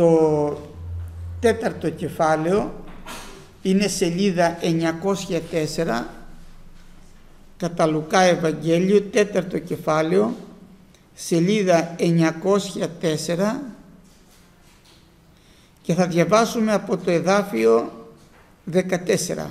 στο 4ο κεφάλαιο, είναι σελίδα 904, κατά Λουκά Ευαγγέλιο, 4ο κεφάλαιο, σελίδα 904, και θα διαβάσουμε από το εδάφιο 14.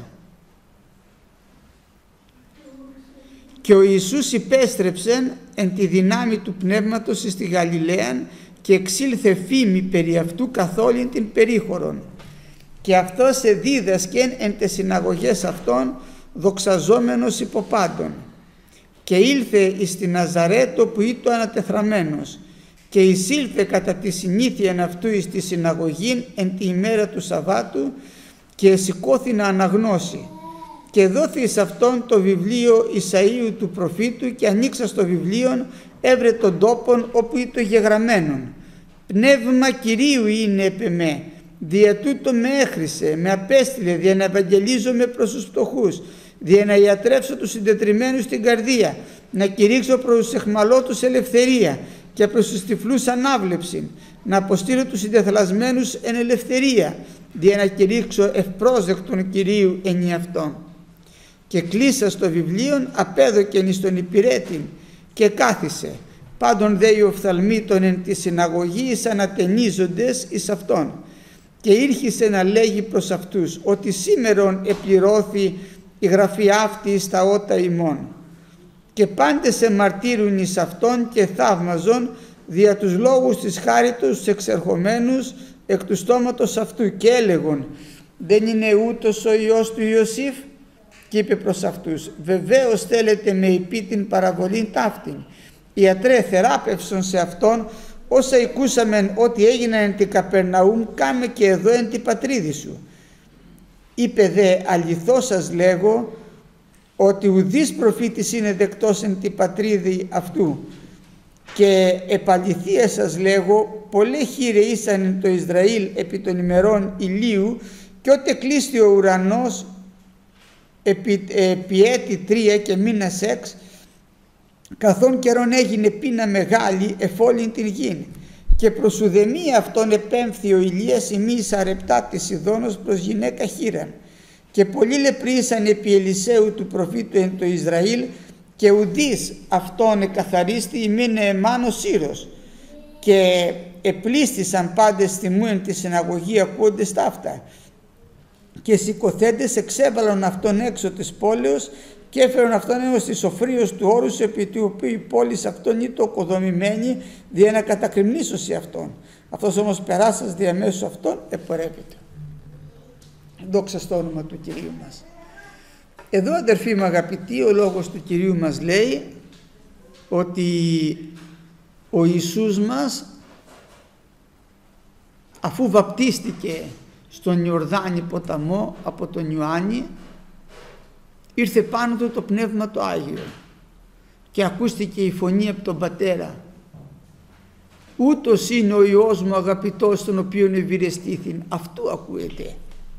Και ο Ιησούς υπέστρεψεν εν τη δυνάμει του Πνεύματος στη Γαλιλαίαν και εξήλθε φήμη περί αυτού καθ' όλην την περίχωρον. Και αυτός εδίδασκεν εν τες συναγωγές αυτών, δοξαζόμενος υπό πάντων. Και ήλθε εις τη Ναζαρέτο που ήτο ανατεθραμένος, και εισήλθε κατά τη συνήθειαν αυτού εις τη συναγωγήν εν τη ημέρα του Σαββάτου, και εσηκώθη να αναγνώσει. Και δόθη εις αυτόν το βιβλίο Ισαΐου του προφήτου, και ανοίξα στο βιβλίον έβρε τον τόπον όπου ήτο γεγραμμένον. Πνεύμα Κυρίου είναι επ' εμέ, δια τούτο με έχρισε, με απέστειλε δια να ευαγγελίζομαι προς τους φτωχούς, δια να ιατρεύσω τους συντετριμμένους στην καρδία, να κηρύξω προς τους αιχμαλώτους ελευθερία και προς τους τυφλούς ανάβλεψη, να αποστείλω τους συντεθλασμένους εν ελευθερία, δια να κηρύξω ευπρόσδεκτον Κυρίου ενιαυτόν. Και κλείσα στο βιβλίον απέδωκεν εις τον υπηρέτην και κάθισε. Πάντων δε οι οφθαλμίτων εν τη συναγωγή εις ανατενίζοντες εις αυτόν. Και ήρχισε να λέγει προς αυτούς ότι σήμερον επληρώθη η γραφή αυτή στα ότα ημών. Και πάντες εμαρτύρουν εις αυτόν και θαύμαζον δια τους λόγους της χάριτος τους εξερχομένους εκ του στόματος αυτού, και έλεγον, δεν είναι ούτως ο Υιός του Ιωσήφ? Και είπε προς αυτούς, βεβαίως θέλετε με υπή την παραβολήν ταύτην. Ιατρέ, θεράπευσον σε αυτόν όσα ακούσαμεν ότι έγιναν εν τη Καπερναούμ, κάμε και εδώ εν τη πατρίδη σου. Είπε δε, αληθώς σας λέγω ότι ουδής προφήτης είναι δεκτός εν τη πατρίδη αυτού, και επαληθεία σας λέγω, πολλοί χείρε ήσαν εν το Ισραήλ επί των ημερών ηλίου, και ότε κλείστη ο ουρανός επί έτη 3 και μήνας 6, καθόν καιρόν έγινε πείνα μεγάλη εφόλην την γην. Και προς ουδεμία αυτόν επέμφθη ο Ηλίας ημί σαρεπτά της Σιδώνος προς γυναίκα χείραν. Και πολλοί λεπρίσαν επί Ελισαίου του προφήτου εν το Ισραήλ, και ουδείς αυτόν εκαθαρίστη ημίν εμάν ο Σύρος. Και επλήστησαν πάντες θυμού εν τη συναγωγή ακούοντες ταύτα. Και σηκωθέντες εξέβαλαν αυτόν έξω της πόλεως, και έφεραν αυτόν έως τη σοφρίος του όρους, επί του οποίου η πόλη αυτόν ήτο οικοδομημένη, δια να κατακριμνήσωση αυτόν. Αυτός όμως περάσας διαμέσου αυτόν επορεύεται. Δόξα στο όνομα του Κυρίου μας. Εδώ, αδερφοί μου αγαπητοί, ο λόγος του Κυρίου μας λέει ότι ο Ιησούς μας, αφού βαπτίστηκε στον Ιορδάνη ποταμό από τον Ιωάννη, ήρθε πάνω του το Πνεύμα το Άγιο και ακούστηκε η φωνή από τον Πατέρα, ούτως είναι ο Υιός μου αγαπητός, τον οποίον ευηρεστήθην. Αυτού ακούεται.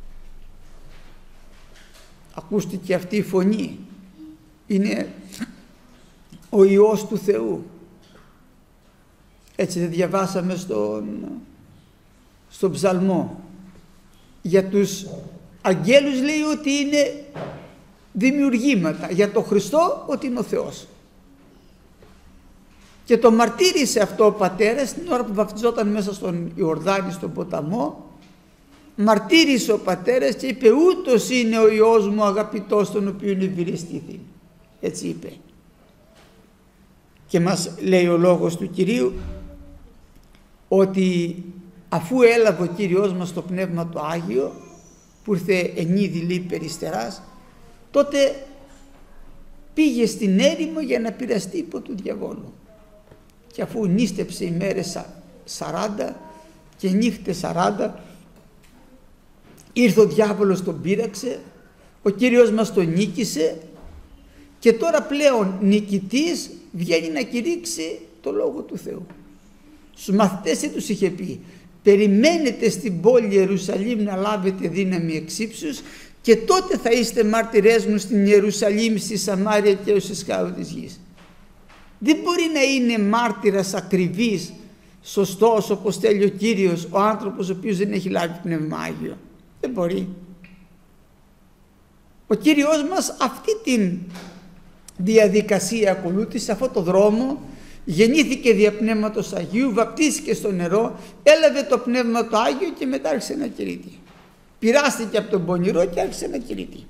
Ακούστηκε αυτή η φωνή. Είναι ο Υιός του Θεού. Έτσι δεν διαβάσαμε στον ψαλμό. Για τους αγγέλους λέει ότι είναι δημιουργήματα. Για τον Χριστό ότι είναι ο Θεός. Και το μαρτύρησε αυτό ο Πατέρας την ώρα που βαφτιζόταν μέσα στον Ιορδάνη, στον ποταμό. Μαρτύρησε ο Πατέρας και είπε, ούτως είναι ο Υιός μου αγαπητός, τον οποίον ευηρεστήθη. Έτσι είπε. Και μας λέει ο λόγος του Κυρίου ότι αφού έλαβε ο Κύριος μας το Πνεύμα το Άγιο, που ήρθε εν είδη λέει περιστεράς, τότε πήγε στην έρημο για να πειραστεί υπό του διαβόλου. Και αφού νίστεψε ημέρες 40 και νύχτες 40, ήρθε ο διάβολος, τον πείραξε, ο Κύριος μας τον νίκησε, και τώρα πλέον νικητής βγαίνει να κηρύξει το Λόγο του Θεού. Στους μαθητές τι τους είχε πει? Περιμένετε στην πόλη Ιερουσαλήμ να λάβετε δύναμη εξ ύψους, και τότε θα είστε μάρτυρές μου στην Ιερουσαλήμ, στη Σαμάρια και ως εσχάου της γης. Δεν μπορεί να είναι μάρτυρας ακριβής σωστός όπως θέλει ο Κύριος ο άνθρωπος ο οποίος δεν έχει λάβει Πνεύμα Άγιο? Δεν μπορεί. Ο Κύριος μας αυτή την διαδικασία ακολούθησε, αυτό το δρόμο, γεννήθηκε δια Πνεύματος Αγίου, βαπτίστηκε στο νερό, έλαβε το Πνεύμα το Άγιο και μετά άρχισε να κηρύττει. Πειράστηκε από τον πονηρό και άρχισε να κηρύττει.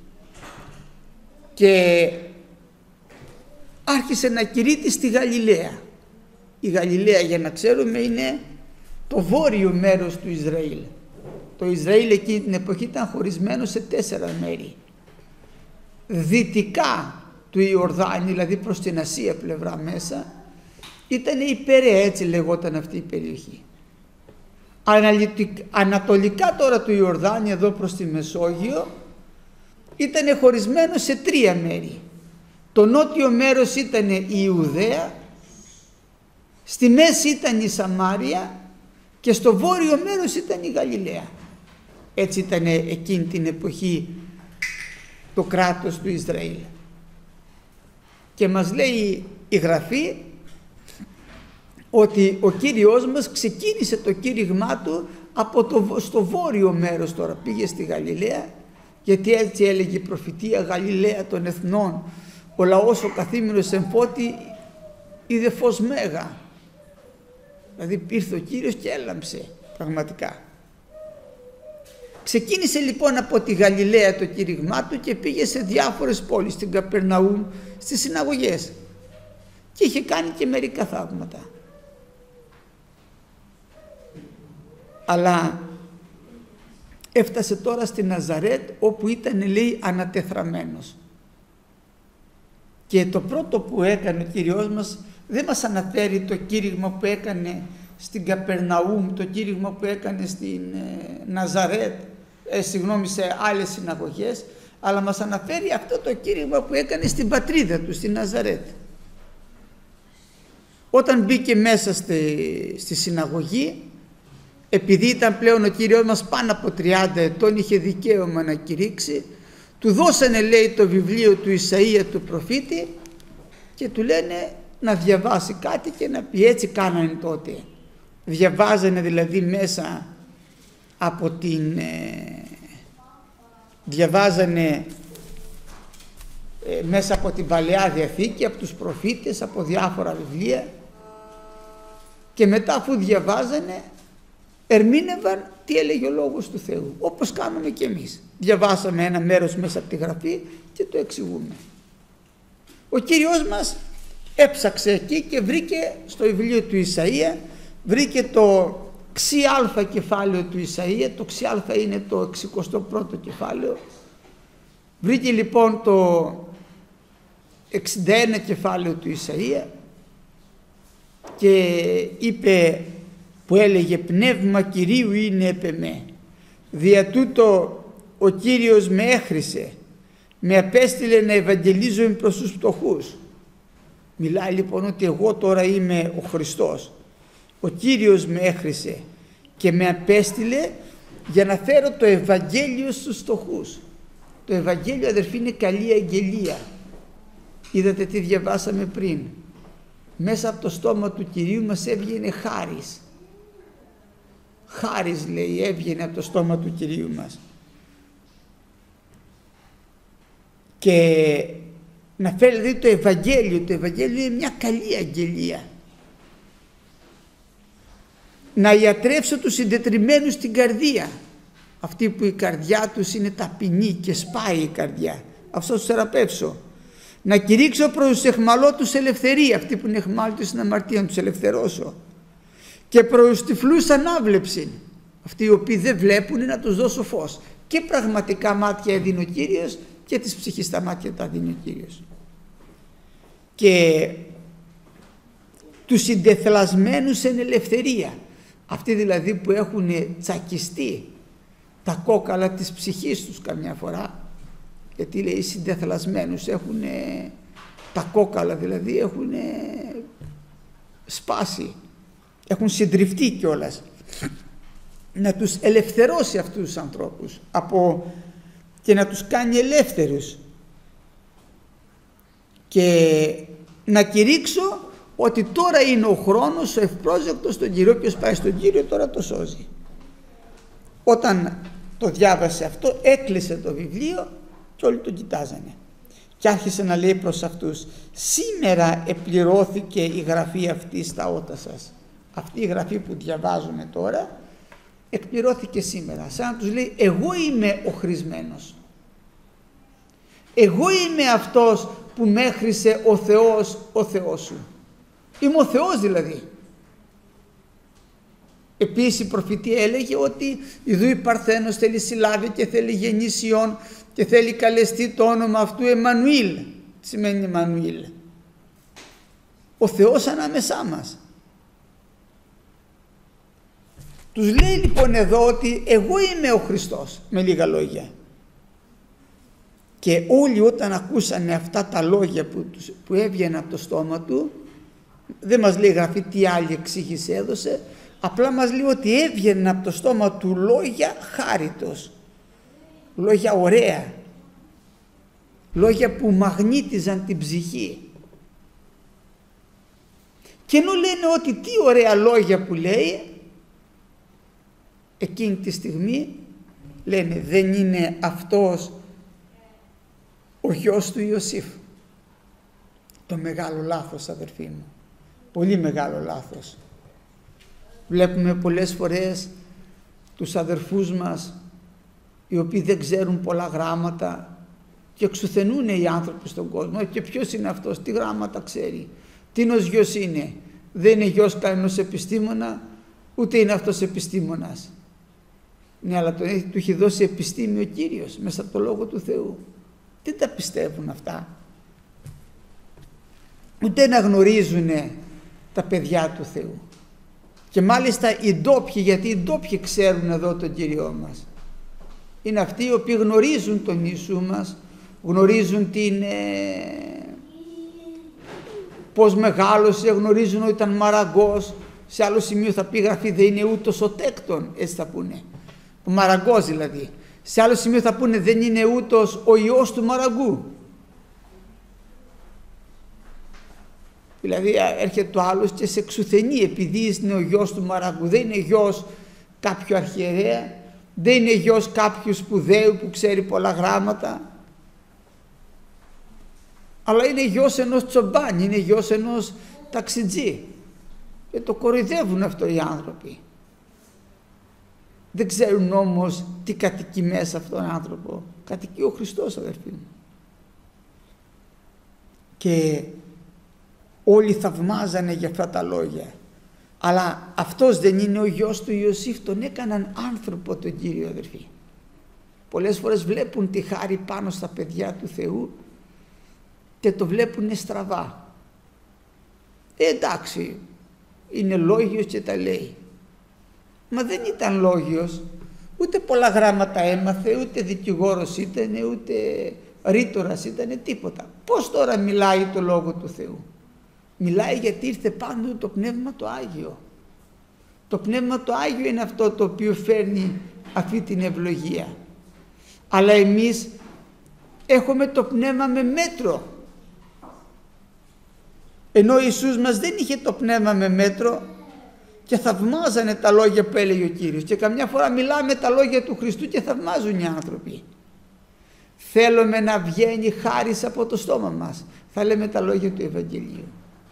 Και άρχισε να κηρύττει στη Γαλιλαία. Η Γαλιλαία, για να ξέρουμε, είναι το βόρειο μέρος του Ισραήλ. Το Ισραήλ εκείνη την εποχή ήταν χωρισμένο σε 4 μέρη. Δυτικά του Ιορδάνη, δηλαδή προς την Ασία πλευρά μέσα, ήταν η Περαία, έτσι λεγόταν αυτή η περιοχή. Ανατολικά τώρα του Ιορδάνη, εδώ προς τη Μεσόγειο, ήταν χωρισμένο σε 3 μέρη. Το νότιο μέρος ήταν η Ιουδαία, στη μέση ήταν η Σαμάρια και στο βόρειο μέρος ήταν η Γαλιλαία. Έτσι ήταν εκείνη την εποχή το κράτος του Ισραήλ. Και μας λέει η Γραφή ότι ο Κύριος μας ξεκίνησε το κήρυγμά του στο βόρειο μέρος, τώρα πήγε στη Γαλιλαία, γιατί έτσι έλεγε η προφητεία, Γαλιλαία των εθνών, ο λαός ο καθήμενος εν φώτη είδε φως μέγα. Δηλαδή ήρθε ο Κύριος και έλαμψε πραγματικά. Ξεκίνησε λοιπόν από τη Γαλιλαία το κήρυγμά του και πήγε σε διάφορες πόλεις, στην Καπερναούμ, στις συναγωγές, και είχε κάνει και μερικά θαύματα. Αλλά έφτασε τώρα στη Ναζαρέτ, όπου ήταν, λέει, ανατεθραμένος. Και το πρώτο που έκανε ο Κύριος μας δεν μας αναφέρει το κήρυγμα που έκανε στην Καπερναούμ, το κήρυγμα που έκανε στην Ναζαρέτ, σε άλλες συναγωγές, αλλά μας αναφέρει αυτό το κήρυγμα που έκανε στην πατρίδα του, στην Ναζαρέτ. Όταν μπήκε μέσα στη συναγωγή, επειδή ήταν πλέον ο Κύριος μας πάνω από 30 ετών, είχε δικαίωμα να κηρύξει, του δώσανε, λέει, το βιβλίο του Ισαΐα του προφήτη και του λένε να διαβάσει κάτι και να πει. Έτσι κάνανε τότε. Διαβάζανε δηλαδή μέσα από μέσα από την Παλαιά Διαθήκη, από τους προφήτες, από διάφορα βιβλία, και μετά αφού διαβάζανε ερμήνευαν τι έλεγε ο Λόγος του Θεού, όπως κάνουμε και εμείς. Διαβάσαμε ένα μέρος μέσα από τη Γραφή και το εξηγούμε. Ο Κύριος μας έψαξε εκεί και βρήκε στο βιβλίο του Ισαΐα, βρήκε το ξιάλφα κεφάλαιο του Ισαΐα, το ξιάλφα είναι το 61ο κεφάλαιο. Βρήκε λοιπόν το 61 κεφάλαιο του Ισαΐα και είπε, που έλεγε, πνεύμα Κυρίου είναι επ' εμέ, δια τούτο ο Κύριος με έχρισε, με απέστειλε να ευαγγελίζω προς τους φτωχούς. Μιλάει λοιπόν ότι εγώ τώρα είμαι ο Χριστός. Ο Κύριος με έχρισε και με απέστειλε για να φέρω το Ευαγγέλιο στους φτωχούς. Το Ευαγγέλιο, αδερφοί, είναι καλή αγγελία. Είδατε τι διαβάσαμε πριν. Μέσα από το στόμα του Κυρίου μας έβγαινε χάρις. Χάρις, λέει, έβγαινε από το στόμα του Κυρίου μας. Και να φέρει δηλαδή το Ευαγγέλιο. Το Ευαγγέλιο είναι μια καλή αγγελία. Να ιατρεύσω τους συντετριμμένους στην καρδία. Αυτοί που η καρδιά τους είναι ταπεινή και σπάει η καρδιά. Αυτό τους θεραπεύσω. Να κηρύξω προς τους εχμαλώτους ελευθερία. Αυτοί που είναι εχμάλωτοι στην αμαρτία, να τους ελευθερώσω. Και προς τους τυφλούς ανάβλεψη. Αυτοί οι οποίοι δεν βλέπουν, να τους δώσω φως. Και πραγματικά μάτια έδινε ο Κύριος και της ψυχής τα μάτια τα δίνει ο Κύριος. Και τους συντεθλασμένους εν ελευθερία. Αυτοί δηλαδή που έχουν τσακιστεί τα κόκαλα της ψυχής τους καμιά φορά, γιατί λέει συντεθλασμένους, έχουν τα κόκαλα δηλαδή έχουν σπάσει, έχουν συντριφτεί κιόλας, να τους ελευθερώσει αυτούς τους ανθρώπους και να τους κάνει ελεύθερους, και να κηρύξω ότι τώρα είναι ο χρόνος, ο ευπρόσδεκτος στον Κύριο, όποιος πάει στον Κύριο τώρα το σώζει. Όταν το διάβασε αυτό, έκλεισε το βιβλίο και όλοι το κοιτάζανε. Και άρχισε να λέει προς αυτούς, σήμερα επληρώθηκε η γραφή αυτή στα ότα σας. Αυτή η γραφή που διαβάζουμε τώρα εκπληρώθηκε σήμερα. Σαν να τους λέει, εγώ είμαι ο χρησμένος. Εγώ είμαι αυτός που με έχρισε ο Θεός, ο Θεός σου. Είμαι ο Θεός δηλαδή. Επίσης η προφητεία έλεγε ότι ιδού η Παρθένος θέλει συλλάβει και θέλει γεννήσει Υιόν και θέλει καλεστεί το όνομα αυτού Εμμανουήλ. Τι σημαίνει Εμμανουήλ? Ο Θεός ανάμεσά μας. Τους λέει λοιπόν εδώ ότι εγώ είμαι ο Χριστός, με λίγα λόγια. Και όλοι όταν ακούσανε αυτά τα λόγια που έβγαιναν από το στόμα του, δεν μας λέει γραφή τι άλλη εξήγηση έδωσε, απλά μας λέει ότι έβγαιναν από το στόμα του λόγια χάριτος, λόγια ωραία, λόγια που μαγνήτιζαν την ψυχή. Και ενώ λένε ότι τι ωραία λόγια που λέει, εκείνη τη στιγμή λένε δεν είναι αυτός ο γιος του Ιωσήφ? Το μεγάλο λάθος, αδερφοί μου, πολύ μεγάλο λάθος. Βλέπουμε πολλές φορές τους αδερφούς μας οι οποίοι δεν ξέρουν πολλά γράμματα και εξουθενούν οι άνθρωποι στον κόσμο. Και ποιος είναι αυτός, τι γράμματα ξέρει, τίνος γιος είναι? Δεν είναι γιος κανένας επιστήμονα, ούτε είναι αυτός επιστήμονας. Ναι, αλλά του έχει δώσει επιστήμη ο Κύριος μέσα από το Λόγο του Θεού. Δεν τα πιστεύουν αυτά. Ούτε να γνωρίζουν τα παιδιά του Θεού. Και μάλιστα οι ντόπιοι, γιατί οι ντόπιοι ξέρουν εδώ τον Κύριό μας. Είναι αυτοί οι οποίοι γνωρίζουν τον Ιησού μας, γνωρίζουν πώς μεγάλωσε, γνωρίζουν ότι ήταν μαραγκός. Σε άλλο σημείο θα πει γραφή δεν είναι ούτως ο τέκτον, έτσι θα πούνε. Ο μαραγκός δηλαδή. Σε άλλο σημείο θα πούνε δεν είναι ούτως ο Υιός του μαραγκού. Δηλαδή έρχεται ο άλλος και σε εξουθενεί επειδή είναι ο γιος του μαραγκού. Δεν είναι γιος κάποιου αρχιερέα, δεν είναι γιος κάποιου σπουδαίου που ξέρει πολλά γράμματα, αλλά είναι γιος ενός τσομπάνι, είναι γιος ενός ταξιτζή. Και το κοροϊδεύουν αυτό οι άνθρωποι. Δεν ξέρουν όμως τι κατοικεί μέσα αυτόν τον άνθρωπο. Κατοικεί ο Χριστός, αδερφοί μου. Και όλοι θαυμάζανε για αυτά τα λόγια. Αλλά αυτός δεν είναι ο γιος του Ιωσήφ? Τον έκαναν άνθρωπο τον Κύριο, αδερφοί. Πολλές φορές βλέπουν τη χάρη πάνω στα παιδιά του Θεού και το βλέπουν στραβά. Εντάξει, είναι λόγιος και τα λέει. Μα δεν ήταν λόγιος, ούτε πολλά γράμματα έμαθε, ούτε δικηγόρος ήταν, ούτε ρήτορας ήταν, τίποτα. Πώς τώρα μιλάει το Λόγο του Θεού? Μιλάει γιατί ήρθε πάνω του το Πνεύμα το Άγιο. Το Πνεύμα το Άγιο είναι αυτό το οποίο φέρνει αυτή την ευλογία. Αλλά εμείς έχουμε το Πνεύμα με μέτρο. Ενώ ο Ιησούς μας δεν είχε το Πνεύμα με μέτρο και θαυμάζανε τα λόγια που έλεγε ο Κύριος. Και καμιά φορά μιλάμε τα λόγια του Χριστού και θαυμάζουν οι άνθρωποι. Θέλουμε να βγαίνει χάρις από το στόμα μας. Θα λέμε τα λόγια του Ευαγγελίου.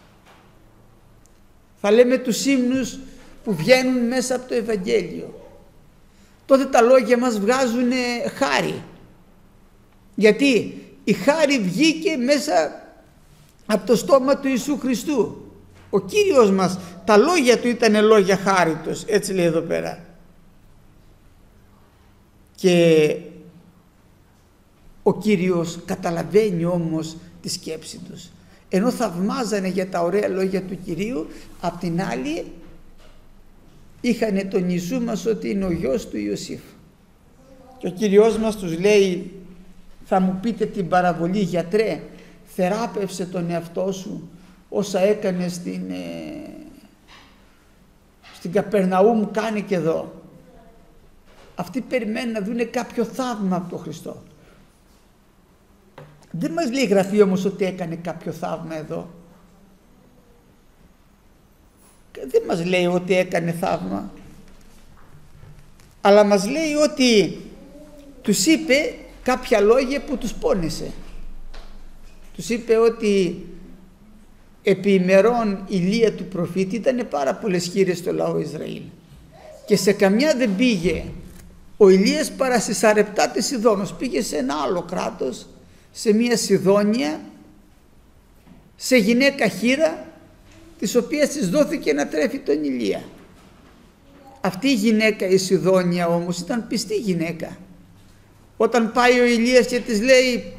Θα λέμε τους ύμνους που βγαίνουν μέσα από το Ευαγγέλιο. Τότε τα λόγια μας βγάζουν χάρη. Γιατί η χάρη βγήκε μέσα από το στόμα του Ιησού Χριστού. Ο Κύριος μας, τα λόγια του ήταν λόγια χάριτος, έτσι λέει εδώ πέρα. Και ο Κύριος καταλαβαίνει όμως τη σκέψη τους. Ενώ θαυμάζανε για τα ωραία λόγια του Κυρίου, απ' την άλλη είχανε τον Ιησού μας ότι είναι ο γιος του Ιωσήφ. Και ο Κύριος μας τους λέει, θα μου πείτε την παραβολή, γιατρέ, θεράπευσε τον εαυτό σου όσα έκανε στην Καπερναούμ, κάνει και εδώ. Αυτοί περιμένουν να δούνε κάποιο θαύμα από τον Χριστό. Δεν μας λέει η Γραφή όμως ότι έκανε κάποιο θαύμα εδώ. δεν μας λέει ότι έκανε θαύμα, αλλά μας λέει ότι τους είπε κάποια λόγια που τους πόνεσε. Τους είπε ότι επί ημερών ηλία του προφήτη ήταν πάρα πολλές χείρες στο λαό Ισραήλ και σε καμιά δεν πήγε ο Ηλίας παρά στη Σαρεπτά της Σιδώνος. Πήγε σε ένα άλλο κράτος, σε μια Σιδόνια, σε γυναίκα χήρα, της οποίας της δόθηκε να τρέφει τον Ηλία. Αυτή η γυναίκα, η Σιδόνια όμως, ήταν πιστή γυναίκα. Όταν πάει ο Ηλίας και της λέει,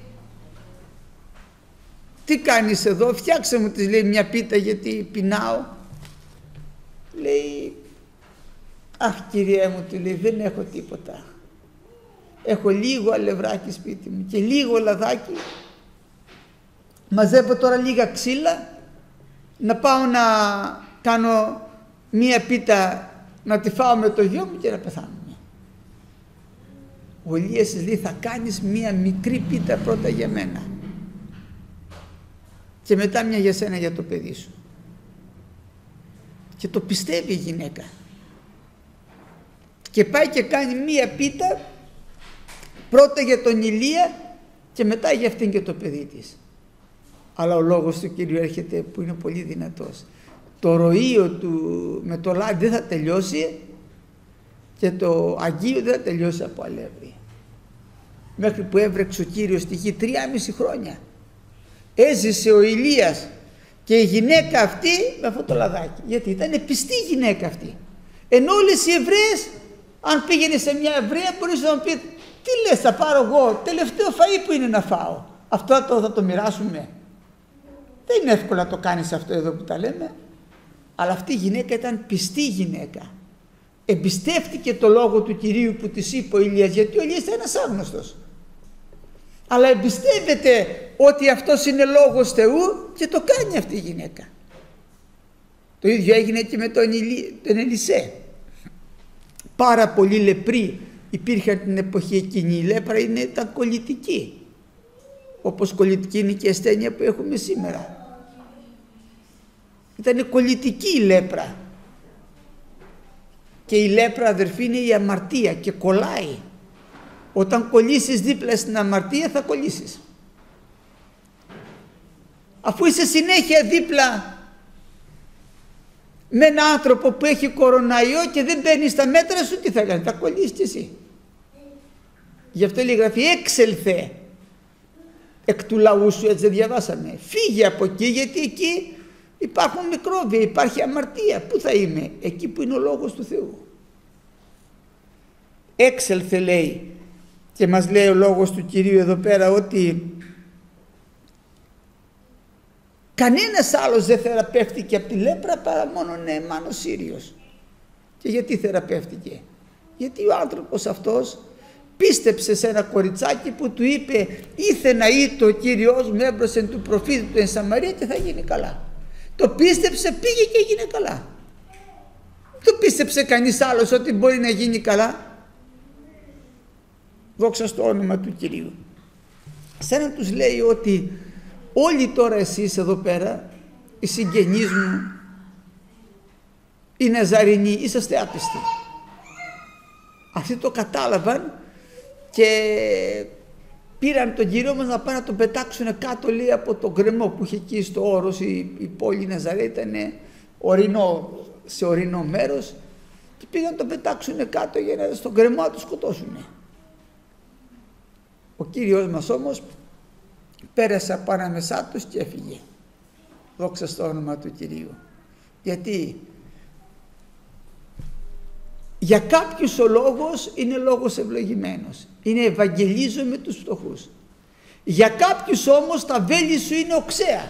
τι κάνεις εδώ, φτιάξε μου, της λέει, μια πίτα γιατί πεινάω. Λέει, αχ κυρία μου, του λέει, δεν έχω τίποτα. Έχω λίγο αλευράκι σπίτι μου και λίγο λαδάκι. Μαζεύω τώρα λίγα ξύλα να πάω να κάνω μία πίτα, να τη φάω με το γιο μου και να πεθάνουμε. Ο Ηλίας της λέει, θα κάνεις μία μικρή πίτα πρώτα για μένα και μετά μια για σένα, για το παιδί σου. Και το πιστεύει η γυναίκα και πάει και κάνει μία πίτα πρώτα για τον Ηλία και μετά για αυτήν και το παιδί της. Αλλά ο λόγος του Κυρίου έρχεται που είναι πολύ δυνατός. Το ροείο του με το λάδι δεν θα τελειώσει και το αγγείο δεν θα τελειώσει από αλεύρι. Μέχρι που έβρεξε ο Κύριος στη γη 3,5 χρόνια. Έζησε ο Ηλίας και η γυναίκα αυτή με αυτό το λαδάκι. Γιατί ήταν πιστή γυναίκα αυτή. Ενώ όλες οι Εβραίες, αν πήγαινε σε μια Εβραία, μπορείς να μου πει, τι λες, θα πάρω εγώ, τελευταίο φαΐ που είναι να φάω. Αυτό θα το μοιράσουμε. Δεν είναι εύκολο να το κάνεις αυτό εδώ που τα λέμε. Αλλά αυτή η γυναίκα ήταν πιστή γυναίκα. Εμπιστεύτηκε το λόγο του Κυρίου που της είπε ο Ηλίας, γιατί ο Ηλίας ήταν ένας άγνωστος. Αλλά εμπιστεύεται ότι αυτός είναι λόγος Θεού και το κάνει αυτή η γυναίκα. Το ίδιο έγινε και με τον Ελισέ. Πάρα πολλοί λεπροί υπήρχαν την εποχή εκείνη. Η λέπρα ήταν κολλητική, όπως κολλητική είναι και η ασθένεια που έχουμε σήμερα. Ήταν κολλητική η λέπρα. Και η λέπρα, αδερφοί, είναι η αμαρτία και κολλάει. Όταν κολλήσεις δίπλα στην αμαρτία θα κολλήσεις. Αφού είσαι συνέχεια δίπλα με έναν άνθρωπο που έχει κοροναϊό και δεν παίρνεις τα μέτρα σου, τι θα κάνει, θα κολλήσεις κι εσύ. Γι' αυτό λέει η Γραφή, έξελθε εκ του λαού σου, έτσι δεν διαβάσαμε. Φύγε από εκεί, γιατί εκεί υπάρχουν μικρόβια, υπάρχει αμαρτία. Πού θα είμαι? Εκεί που είναι ο λόγος του Θεού. Έξελθε, λέει, και μας λέει ο λόγος του Κυρίου εδώ πέρα ότι κανένας άλλος δεν θεραπεύτηκε από τη λέπρα παρά μόνο Νεεμάν ο Σύριος. Και γιατί θεραπεύτηκε? Γιατί ο άνθρωπος αυτός πίστεψε σε ένα κοριτσάκι που του είπε, ήθε να είτε ο Κύριος μου έμπροσεν του προφήτη του εν Σαμαρία και θα γίνει καλά. Το πίστεψε, πήγε και έγινε καλά. Το πίστεψε κανείς άλλος ότι μπορεί να γίνει καλά? Δόξα στο όνομα του Κυρίου. Σαν να τους λέει ότι όλοι τώρα εσείς εδώ πέρα, οι συγγενείς μου, οι Ναζαρινοί, είσαστε άπιστοι. Αυτοί το κατάλαβαν και πήραν τον Κύριο μας να πάνε να τον πετάξουν κάτω, λέει, από τον γκρεμό που είχε εκεί στο όρος. Η πόλη Ναζαρέ ήταν σε ορεινό μέρος και πήγαν να τον πετάξουν κάτω για να στον γκρεμό να τον σκοτώσουν. Ο Κύριος μας όμως πέρασε από ανάμεσά τους και έφυγε. Δόξα στο όνομα του Κυρίου. Γιατί για κάποιους ο λόγος είναι λόγος ευλογημένος. Είναι ευαγγελίζω με τους φτωχούς. Για κάποιους όμως τα βέλη σου είναι οξέα.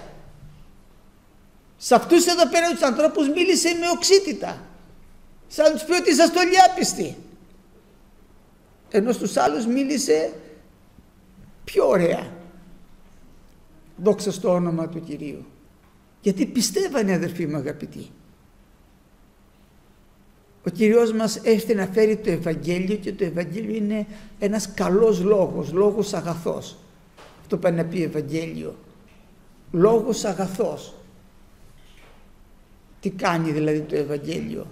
Σε αυτούς εδώ πέρα τους ανθρώπους μίλησε με οξύτητα. Σαν να τους πει ότι είσαστε όλοι άπιστοι. Ενώ στους άλλους μίλησε πιο ωραία. Δόξα στο όνομα του Κυρίου. Γιατί πιστεύανε, αδερφοί μου αγαπητοί. Ο Κύριος μας έρθει να φέρει το Ευαγγέλιο και το Ευαγγέλιο είναι ένας καλός λόγος, λόγος αγαθός. Αυτό πάει να πει Ευαγγέλιο. Λόγος αγαθός. Τι κάνει δηλαδή το Ευαγγέλιο?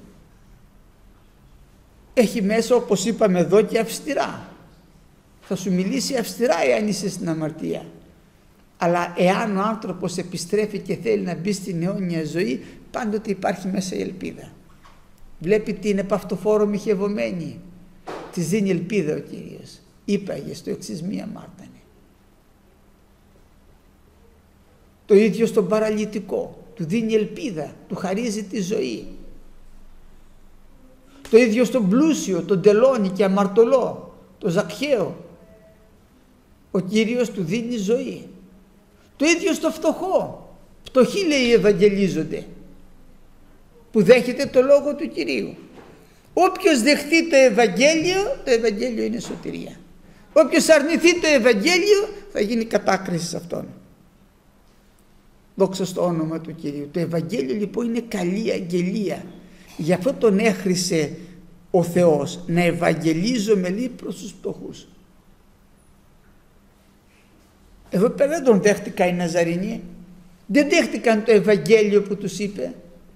Έχει μέσα, όπως είπαμε εδώ, και αυστηρά. Θα σου μιλήσει αυστηρά εάν είσαι στην αμαρτία. Αλλά εάν ο άνθρωπος επιστρέφει και θέλει να μπει στην αιώνια ζωή, πάντοτε υπάρχει μέσα η ελπίδα. Βλέπει την επαυτοφόρο μοιχευωμένη. Της δίνει ελπίδα ο Κύριος. Είπαγε στο εξής μη αμάρτανε. Το ίδιο στον παραλυτικό. Του δίνει ελπίδα, του χαρίζει τη ζωή. Το ίδιο στον πλούσιο, τον τελώνη και αμαρτωλό, τον Ζακχαίο. Ο Κύριος του δίνει ζωή. Το ίδιο στο φτωχό. Φτωχοί, λέει, ευαγγελίζονται, που δέχεται το λόγο του Κυρίου. Όποιος δεχτεί το Ευαγγέλιο είναι σωτηρία. Όποιος αρνηθεί το Ευαγγέλιο θα γίνει κατάκριση σε αυτόν. Δόξα στο όνομα του Κυρίου. Το Ευαγγέλιο λοιπόν είναι καλή αγγελία. Γι' αυτό τον έχρισε ο Θεός, να ευαγγελίζομαι, λέει, προς τους φτωχούς. Εδώ πέρα δεν τον δέχτηκαν οι Ναζαρινοί. Δεν δέχτηκαν το Ευαγγέλιο που τους είπε.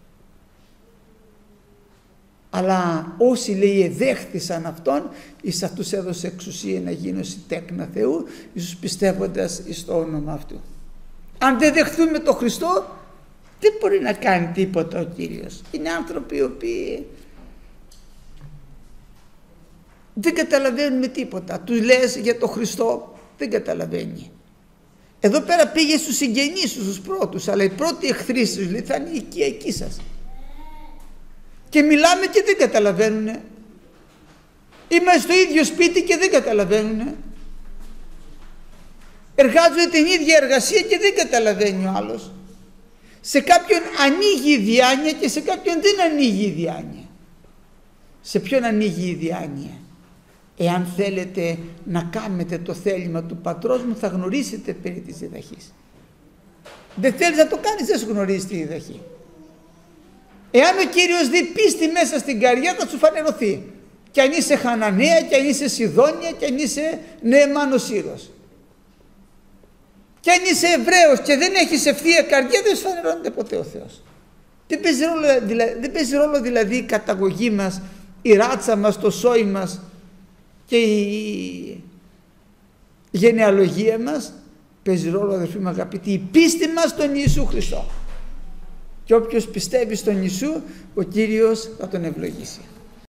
Αλλά όσοι, λέει, δέχτησαν αυτόν, εις αυτούς έδωσε εξουσία να γίνουν τέκνα Θεού, ίσως πιστεύοντας εις το όνομα αυτού. Αν δεν δεχθούμε τον Χριστό, δεν μπορεί να κάνει τίποτα ο Κύριος. Είναι άνθρωποι οι οποίοι δεν καταλαβαίνουν τίποτα. Τους λες για τον Χριστό, δεν καταλαβαίνει. Εδώ πέρα πήγε στους συγγενείς σου, στους πρώτους, αλλά οι πρώτοι εχθροί σου, λέει, θα είναι η οικιακοί σας. Και μιλάμε και δεν καταλαβαίνουνε. Είμαστε στο ίδιο σπίτι και δεν καταλαβαίνουνε. Εργάζονται την ίδια εργασία και δεν καταλαβαίνει ο άλλος. Σε κάποιον ανοίγει η διάνοια και σε κάποιον δεν ανοίγει η διάνοια. Σε ποιον ανοίγει η διάνοια? Εάν θέλετε να κάνετε το θέλημα του πατρός μου, θα γνωρίσετε περί της διδαχής. Δεν θέλεις να το κάνεις, δεν σου γνωρίζεις τη διδαχή. Εάν ο Κύριος δει πίστη μέσα στην καρδιά, θα σου φανερωθεί. Και αν είσαι Χαναναία, και αν είσαι Σιδόνια, και αν είσαι Νεεμάνος Σύρος. Και αν είσαι Εβραίος και δεν έχεις ευθεία καρδιά, δεν σου φανερώνεται ποτέ ο Θεός. Δεν παίζει ρόλο δηλαδή η καταγωγή μας, η ράτσα μας, το σόι μας και η γενεαλογία μας. Παίζει ρόλο, αδερφοί μου αγαπητοί, η πίστη μας στον Ιησού Χριστό. Και όποιος πιστεύει στον Ιησού, ο Κύριος θα τον ευλογήσει.